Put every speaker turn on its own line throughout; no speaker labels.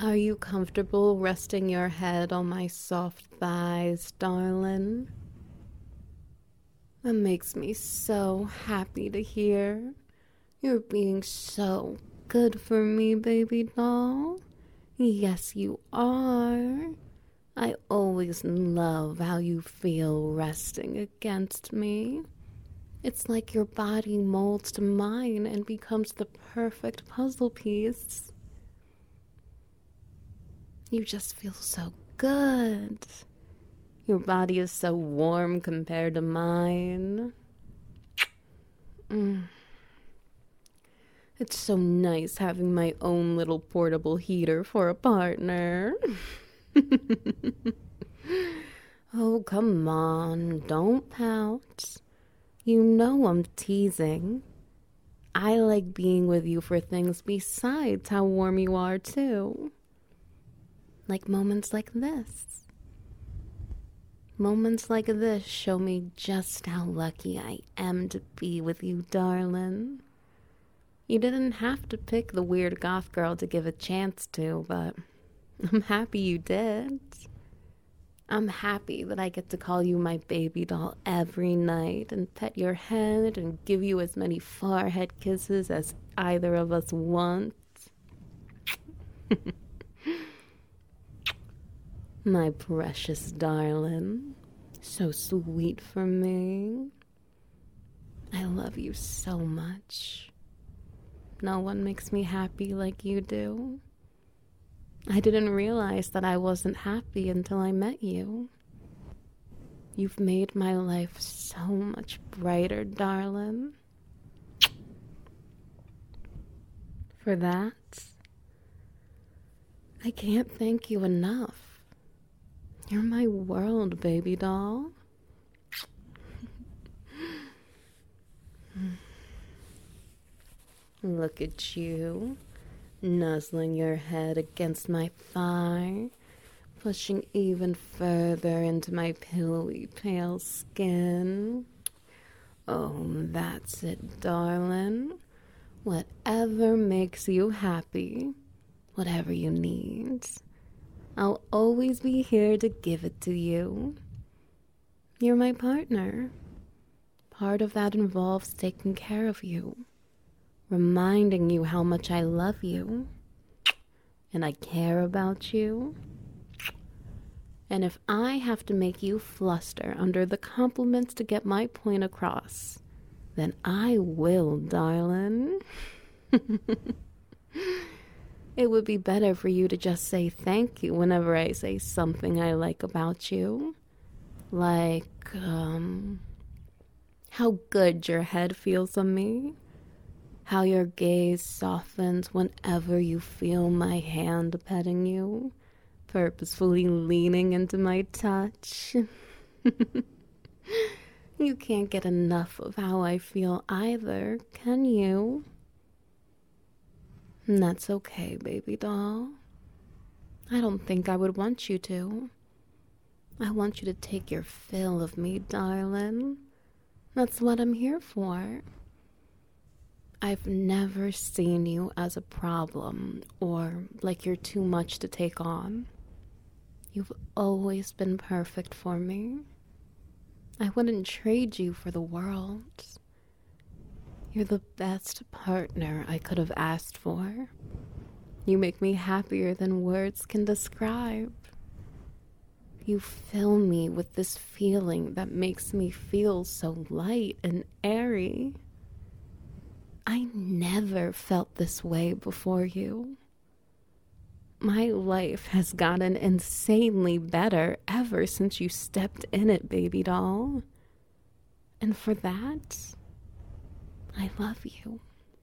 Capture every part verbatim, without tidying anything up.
Are you comfortable resting your head on my soft thighs, darling? That makes me so happy to hear. You're being so good for me, baby doll. Yes, you are. I always love how you feel resting against me. It's like your body molds to mine and becomes the perfect puzzle piece. You just feel so good. Your body is so warm compared to mine. Mm. It's so nice having my own little portable heater for a partner. Oh, come on, don't pout. You know I'm teasing. I like being with you for things besides how warm you are, too. Like moments like this. Moments like this show me just how lucky I am to be with you, darling. You didn't have to pick the weird goth girl to give a chance to, but I'm happy you did. I'm happy that I get to call you my baby doll every night and pet your head and give you as many forehead kisses as either of us want. My precious darling, so sweet for me. I love you so much. No one makes me happy like you do. I didn't realize that I wasn't happy until I met you. You've made my life so much brighter, darling. For that, I can't thank you enough. You're my world, baby doll. Look at you, nuzzling your head against my thigh, pushing even further into my pillowy, pale skin. Oh, that's it, darling. Whatever makes you happy, whatever you need, I'll always be here to give it to you. You're my partner. Part of that involves taking care of you, reminding you how much I love you, and I care about you. And if I have to make you fluster under the compliments to get my point across, then I will, darling. It would be better for you to just say thank you whenever I say something I like about you. Like, um, how good your head feels on me. How your gaze softens whenever you feel my hand petting you, purposefully leaning into my touch. You can't get enough of how I feel either, can you? And that's okay, baby doll. I don't think I would want you to. I want you to take your fill of me, darling. That's what I'm here for. I've never seen you as a problem or like you're too much to take on. You've always been perfect for me. I wouldn't trade you for the world. You're the best partner I could have asked for. You make me happier than words can describe. You fill me with this feeling that makes me feel so light and airy. I never felt this way before you. My life has gotten insanely better ever since you stepped in it, baby doll. And for that, I love you.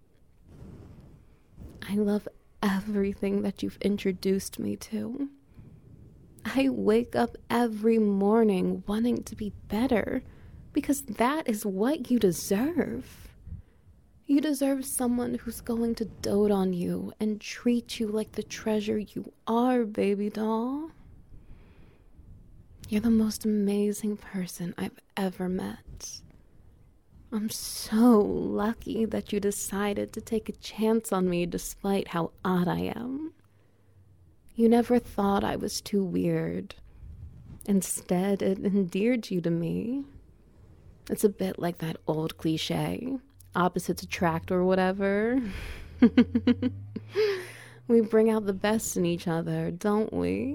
I love everything that you've introduced me to. I wake up every morning wanting to be better because that is what you deserve. You deserve someone who's going to dote on you and treat you like the treasure you are, baby doll. You're the most amazing person I've ever met. I'm so lucky that you decided to take a chance on me despite how odd I am. You never thought I was too weird. Instead, it endeared you to me. It's a bit like that old cliche, opposites attract or whatever. We bring out the best in each other, don't we?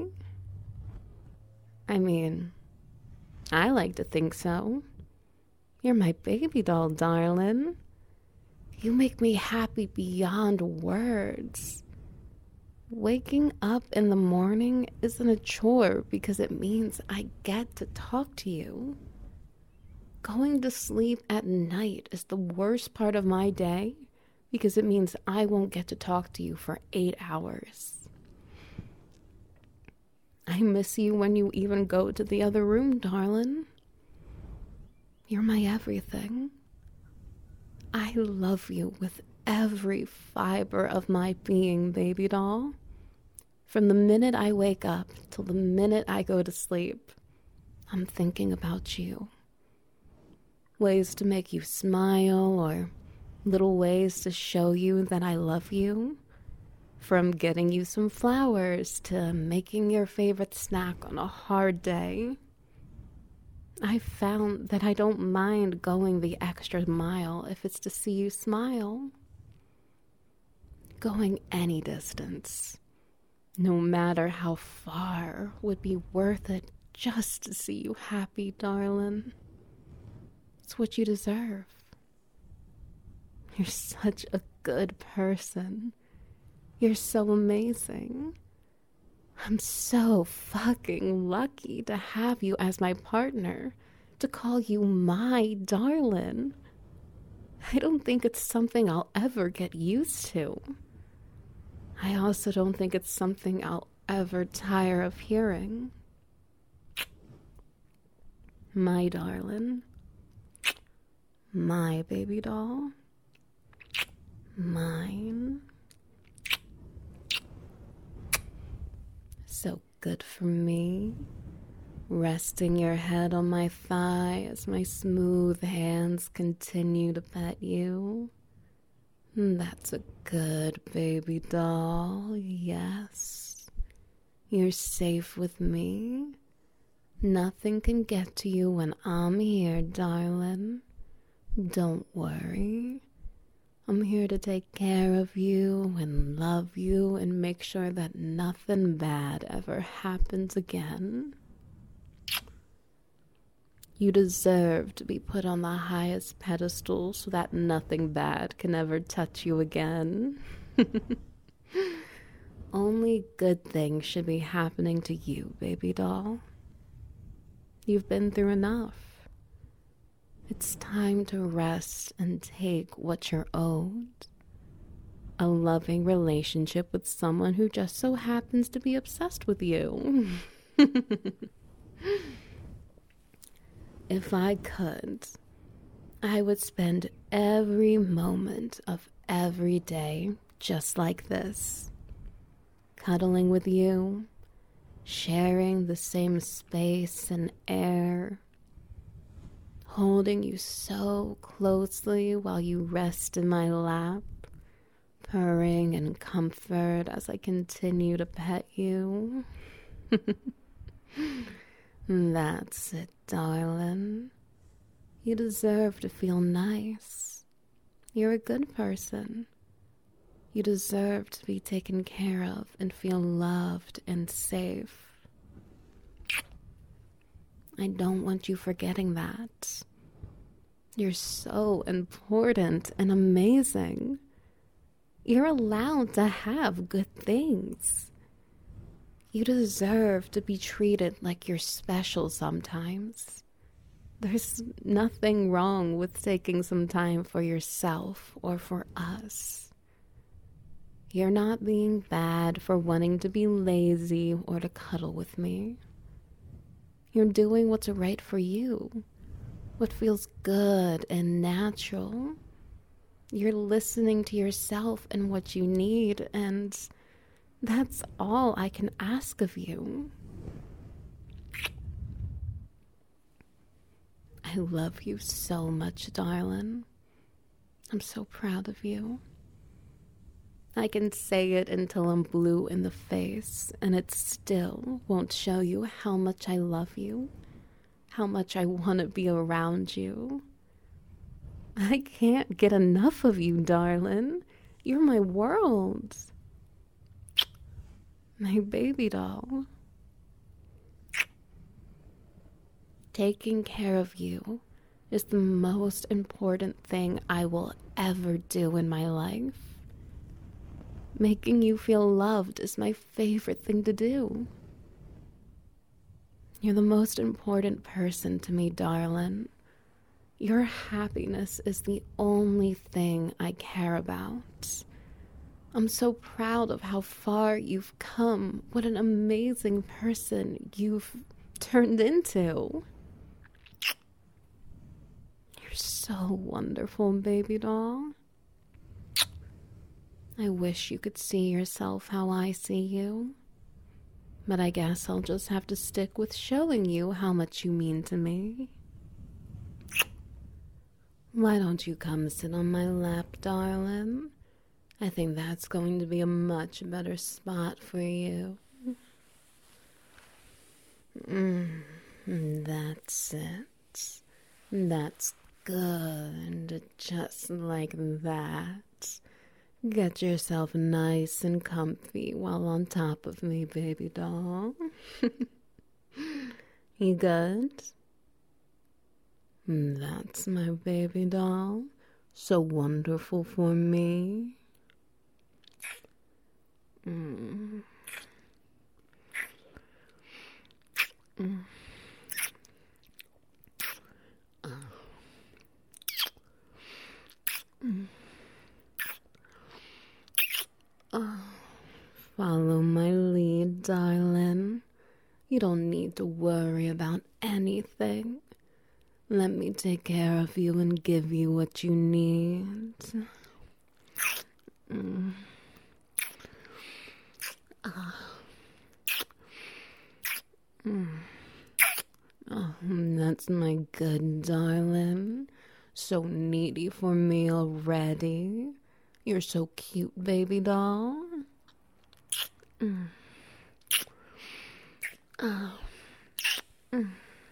I mean, I like to think so. You're my baby doll, darling. You make me happy beyond words. Waking up in the morning isn't a chore because it means I get to talk to you. Going to sleep at night is the worst part of my day because it means I won't get to talk to you for eight hours. I miss you when you even go to the other room, darling. You're my everything. I love you with every fiber of my being, baby doll. From the minute I wake up till the minute I go to sleep, I'm thinking about you. Ways to make you smile or little ways to show you that I love you. From getting you some flowers to making your favorite snack on a hard day. I found that I don't mind going the extra mile if it's to see you smile. Going any distance, no matter how far, would be worth it just to see you happy, darling. It's what you deserve. You're such a good person. You're so amazing. I'm so fucking lucky to have you as my partner, to call you my darling. I don't think it's something I'll ever get used to. I also don't think it's something I'll ever tire of hearing. My darling. My baby doll. Mine. So good for me. Resting your head on my thigh as my smooth hands continue to pet you. That's a good baby doll, yes. You're safe with me. Nothing can get to you when I'm here, darling. Don't worry. I'm here to take care of you and love you and make sure that nothing bad ever happens again. You deserve to be put on the highest pedestal so that nothing bad can ever touch you again. Only good things should be happening to you, baby doll. You've been through enough. It's time to rest and take what you're owed. A loving relationship with someone who just so happens to be obsessed with you. If I could, I would spend every moment of every day just like this. Cuddling with you, sharing the same space and air, holding you so closely while you rest in my lap, purring in comfort as I continue to pet you. That's it, darling. You deserve to feel nice. You're a good person. You deserve to be taken care of and feel loved and safe. I don't want you forgetting that. You're so important and amazing. You're allowed to have good things. You deserve to be treated like you're special sometimes. There's nothing wrong with taking some time for yourself or for us. You're not being bad for wanting to be lazy or to cuddle with me. You're doing what's right for you, what feels good and natural. You're listening to yourself and what you need, and that's all I can ask of you. I love you so much, darling. I'm so proud of you. I can say it until I'm blue in the face, and it still won't show you how much I love you, how much I want to be around you. I can't get enough of you, darling. You're my world. My baby doll. Taking care of you is the most important thing I will ever do in my life. Making you feel loved is my favorite thing to do. You're the most important person to me, darling. Your happiness is the only thing I care about. I'm so proud of how far you've come. What an amazing person you've turned into. You're so wonderful, baby doll. I wish you could see yourself how I see you. But I guess I'll just have to stick with showing you how much you mean to me. Why don't you come sit on my lap, darling? I think that's going to be a much better spot for you. Mm, that's it. That's good. Just like that. Get yourself nice and comfy while on top of me, baby doll. You good? That's my baby doll. So wonderful for me. Mm. Mm. Oh. Mm. Oh. Follow my lead, darling. You don't need to worry about anything. Let me take care of you and give you what you need. Mm. Oh. Mm. Oh, that's my good darling. So needy for me already. You're so cute, baby doll. Mm. Oh. Mm.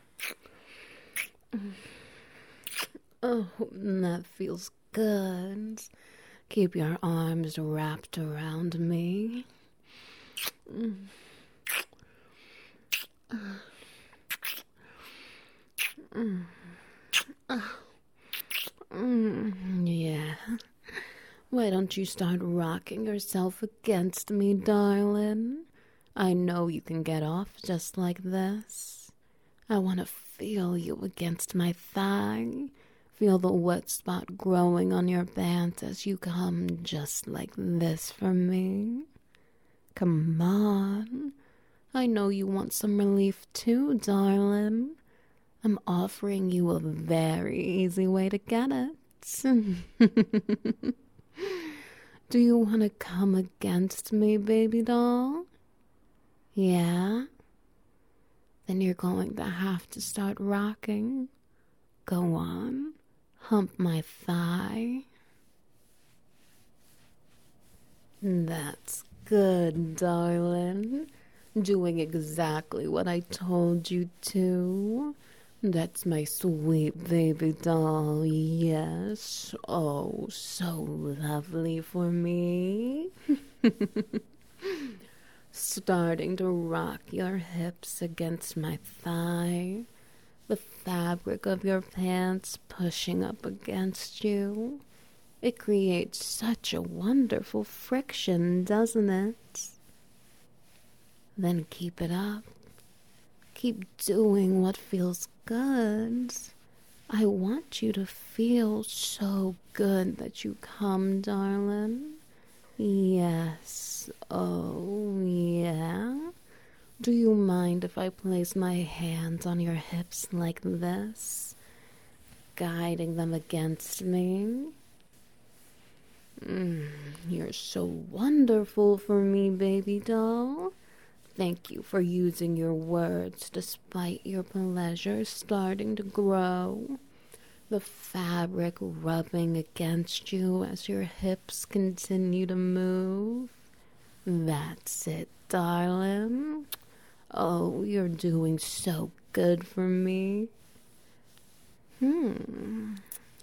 Mm. Oh, that feels good. Keep your arms wrapped around me. Mm. Mm. Oh. Mm. Yeah. Why don't you start rocking yourself against me, darling? I know you can get off just like this. I want to feel you against my thigh. Feel the wet spot growing on your pants as you come just like this for me. Come on. I know you want some relief too, darling. I'm offering you a very easy way to get it. Do you want to come against me, baby doll? Yeah? Then you're going to have to start rocking. Go on. Hump my thigh. That's good, darling. Doing exactly what I told you to. That's my sweet baby doll, yes. Oh, so lovely for me. Starting to rock your hips against my thigh. The fabric of your pants pushing up against you. It creates such a wonderful friction, doesn't it? Then keep it up. Keep doing what feels good. I want you to feel so good that you come, darling. Yes. Oh, yeah. Do you mind if I place my hands on your hips like this, guiding them against me? Mm, you're so wonderful for me, baby doll. Thank you for using your words despite your pleasure starting to grow. the fabric rubbing against you as your hips continue to move. That's it, darling. Oh, you're doing so good for me. Hmm.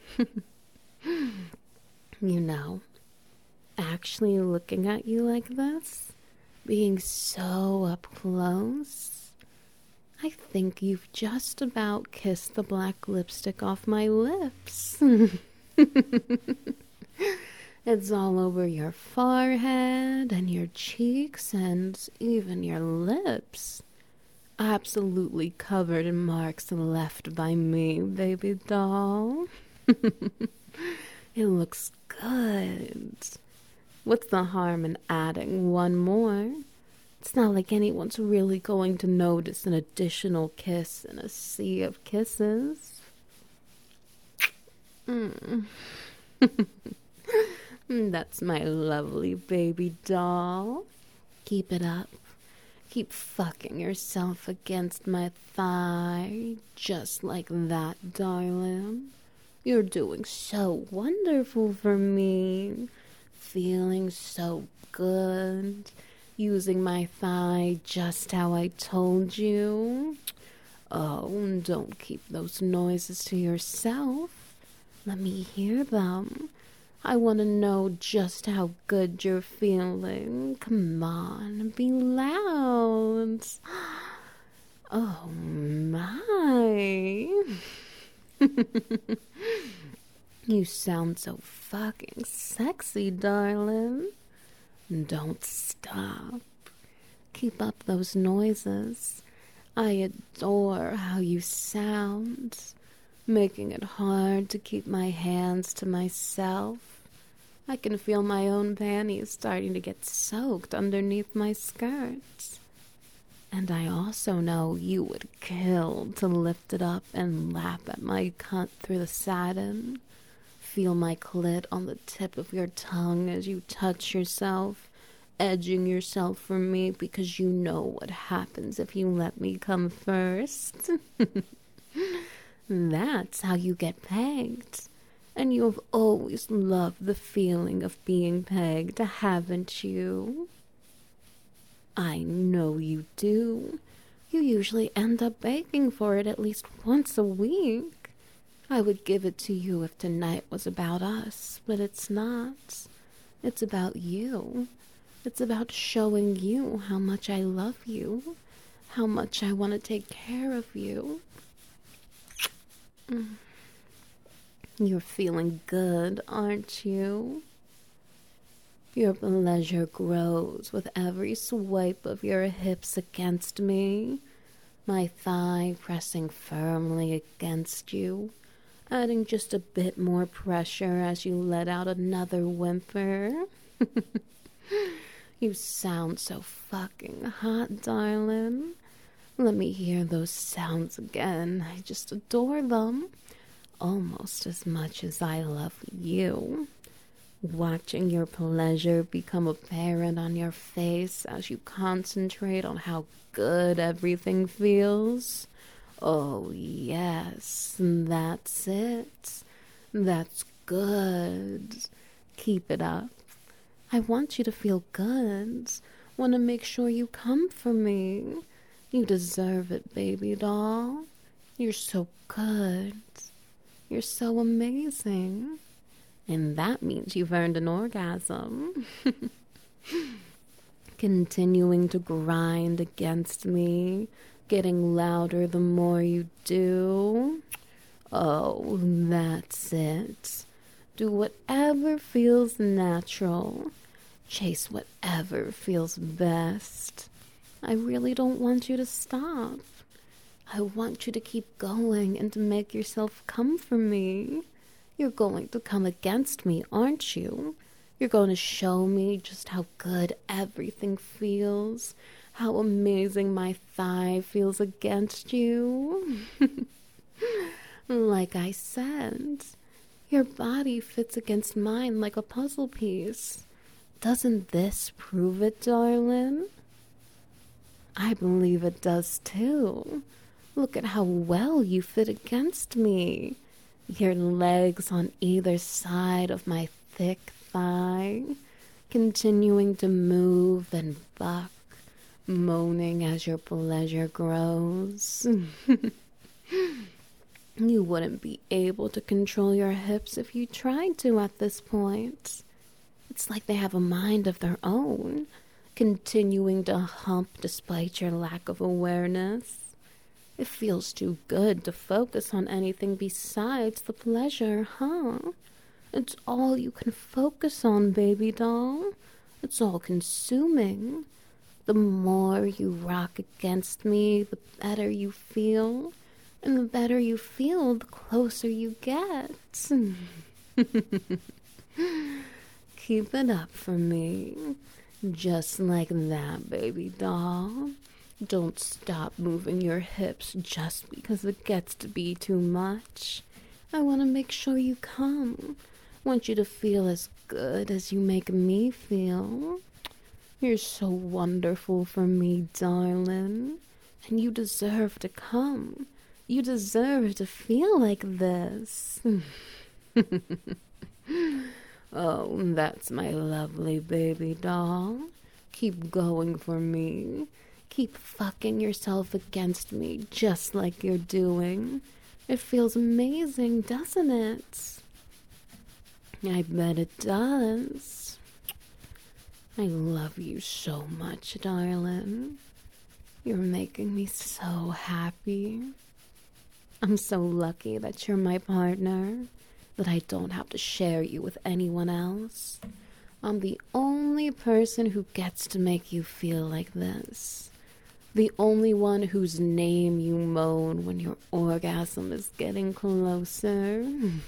You know, actually looking at you like this, being so up close, I think you've just about kissed the black lipstick off my lips. It's all over your forehead and your cheeks and even your lips. Absolutely covered in marks left by me, baby doll. It looks good. What's the harm in adding one more? It's not like anyone's really going to notice an additional kiss in a sea of kisses. Mm. That's my lovely baby doll. Keep it up. Keep fucking yourself against my thigh, just like that, darling. You're doing so wonderful for me. Feeling so good. Using my thigh just how I told you. Oh, don't keep those noises to yourself. Let me hear them. I want to know just how good you're feeling. Come on, be loud. Oh my. You sound so fucking sexy, darling. Don't stop. Keep up those noises. I adore how you sound, making it hard to keep my hands to myself. I can feel my own panties starting to get soaked underneath my skirts. And I also know you would kill to lift it up and lap at my cunt through the satin. Feel my clit on the tip of your tongue as you touch yourself, edging yourself for me because you know what happens if you let me come first. That's how you get pegged. And you have always loved the feeling of being pegged, haven't you? I know you do. You usually end up begging for it at least once a week. I would give it to you if tonight was about us, but it's not. It's about you. It's about showing you how much I love you, how much I want to take care of you. Mm. You're feeling good, aren't you? Your pleasure grows with every swipe of your hips against me, my thigh pressing firmly against you, adding just a bit more pressure as you let out another whimper. You sound so fucking hot, darling. Let me hear those sounds again. I just adore them. Almost as much as I love you. Watching your pleasure become apparent on your face as you concentrate on how good everything feels. Oh, yes, that's it. That's good. Keep it up. I want you to feel good. Want to make sure you come for me. You deserve it, baby doll. You're so good. You're so amazing. And that means you've earned an orgasm. Continuing to grind against me, getting louder the more you do. Oh, that's it. Do whatever feels natural. Chase whatever feels best. I really don't want you to stop. I want you to keep going and to make yourself come for me. You're going to come against me, aren't you? You're going to show me just how good everything feels, how amazing my thigh feels against you. Like I said, your body fits against mine like a puzzle piece. Doesn't this prove it, darling? I believe it does too. Look at how well you fit against me. Your legs on either side of my thick thigh, continuing to move and buck, moaning as your pleasure grows. You wouldn't be able to control your hips if you tried to at this point. It's like they have a mind of their own, continuing to hump despite your lack of awareness. It feels too good to focus on anything besides the pleasure, huh? It's all you can focus on, baby doll. It's all consuming. The more you rock against me, the better you feel. And the better you feel, the closer you get. Keep it up for me. Just like that, baby doll. Don't stop moving your hips just because it gets to be too much. I want to make sure you come. Want you to feel as good as you make me feel. You're so wonderful for me, darling. And you deserve to come. You deserve to feel like this. Oh, that's my lovely baby doll. Keep going for me. Keep fucking yourself against me just like you're doing. It feels amazing, doesn't it? I bet it does. I love you so much, darling. You're making me so happy. I'm so lucky that you're my partner, that I don't have to share you with anyone else. I'm the only person who gets to make you feel like this. The only one whose name you moan when your orgasm is getting closer.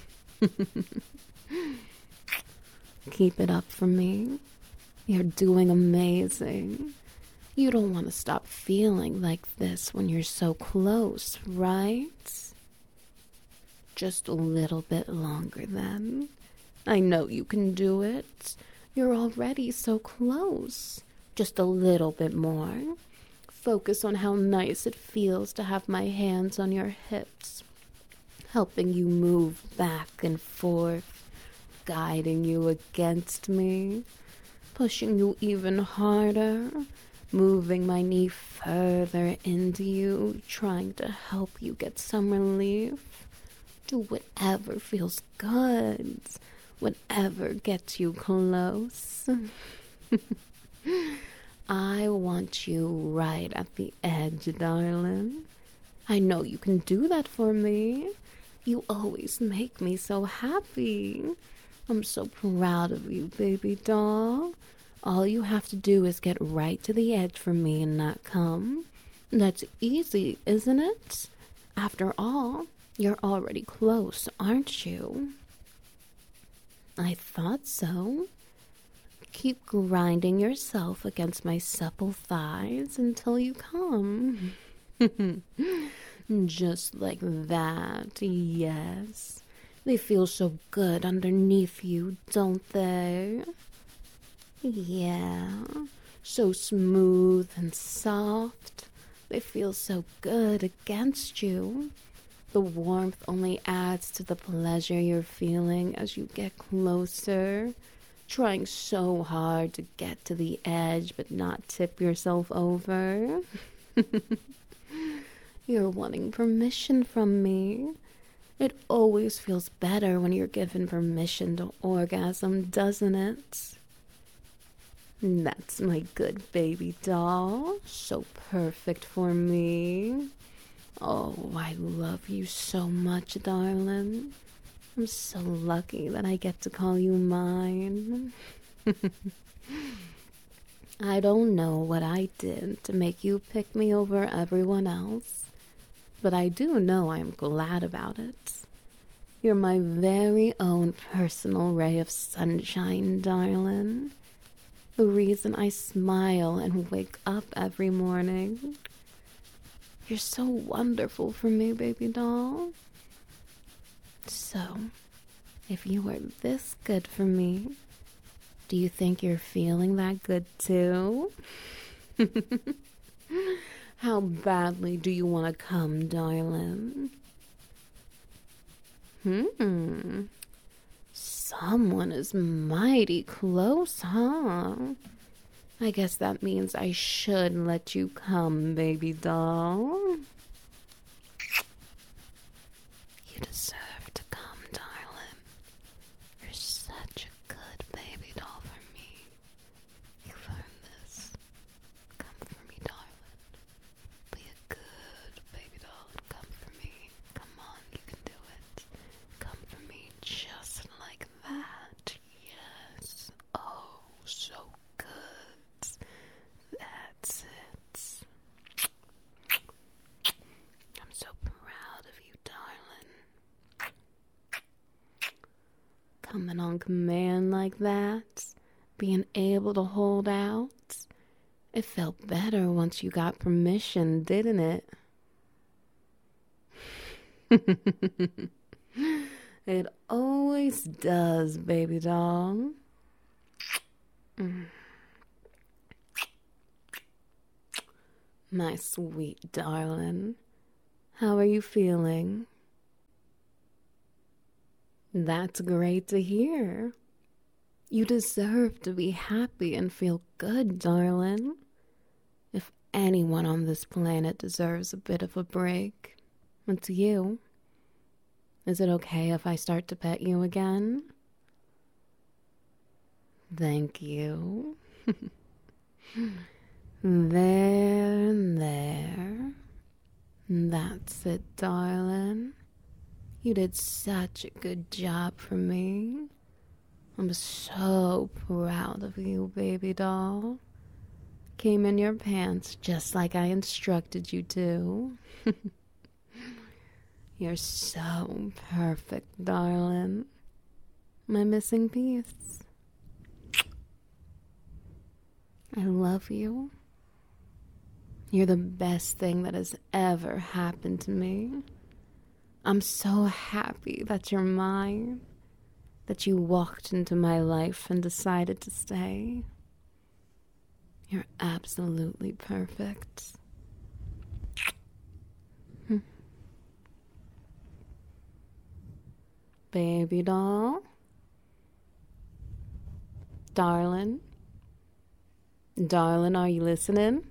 Keep it up for me. You're doing amazing. You don't want to stop feeling like this when you're so close, right? Just a little bit longer then. I know you can do it. You're already so close. Just a little bit more. Focus on how nice it feels to have my hands on your hips, helping you move back and forth, guiding you against me, pushing you even harder, moving my knee further into you, trying to help you get some relief. Do whatever feels good, whatever gets you close. I want you right at the edge, darling. I know you can do that for me. You always make me so happy. I'm so proud of you, baby doll. All you have to do is get right to the edge for me and not come. That's easy, isn't it? After all, you're already close, aren't you? I thought so. Keep grinding yourself against my supple thighs until you come. Just like that, yes. They feel so good underneath you, don't they? Yeah, so smooth and soft. They feel so good against you. The warmth only adds to the pleasure you're feeling as you get closer, trying so hard to get to the edge but not tip yourself over. You're wanting permission from me. It always feels better when you're given permission to orgasm, doesn't it? That's my good baby doll. So perfect for me. Oh, I love you so much, darling. I'm so lucky that I get to call you mine. I don't know what I did to make you pick me over everyone else, but I do know I'm glad about it. You're my very own personal ray of sunshine, darling. The reason I smile and wake up every morning. You're so wonderful for me, baby doll. So, if you were this good for me, do you think you're feeling that good too? How badly do you want to come, darling? Hmm. Someone is mighty close, huh? I guess that means I should let you come, baby doll. You deserve to come, darling. You're such a good baby doll for me. You've earned this. Come for me, darling. Be a good baby doll and come for me. Come on, you can do it. Come for me just like that. Yes. Oh, so good. That's it. I'm so proud of you, darling. Coming on command like that, being able to hold out. It felt better once you got permission, didn't it? It always does, baby doll. Mm. My sweet darling, how are you feeling? That's great to hear. You deserve to be happy and feel good, darling. If anyone on this planet deserves a bit of a break, it's you. Is it okay if I start to pet you again? Thank you. There and there. That's it, darling. You did such a good job for me. I'm so proud of you, baby doll. Came in your pants just like I instructed you to. You're so perfect, darling. My missing piece. I love you. You're the best thing that has ever happened to me. I'm so happy that you're mine, that you walked into my life and decided to stay. You're absolutely perfect. Baby doll. Darling. Darling, are you listening?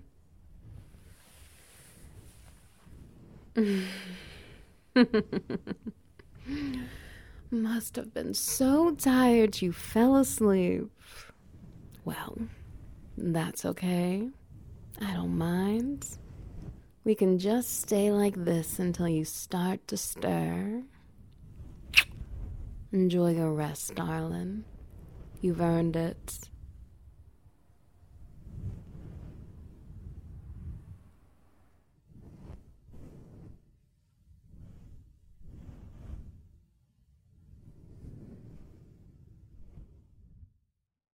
Must have been so tired you fell asleep. Well, that's okay. I don't mind. We can just stay like this until you start to stir. Enjoy your rest, darling. You've earned it.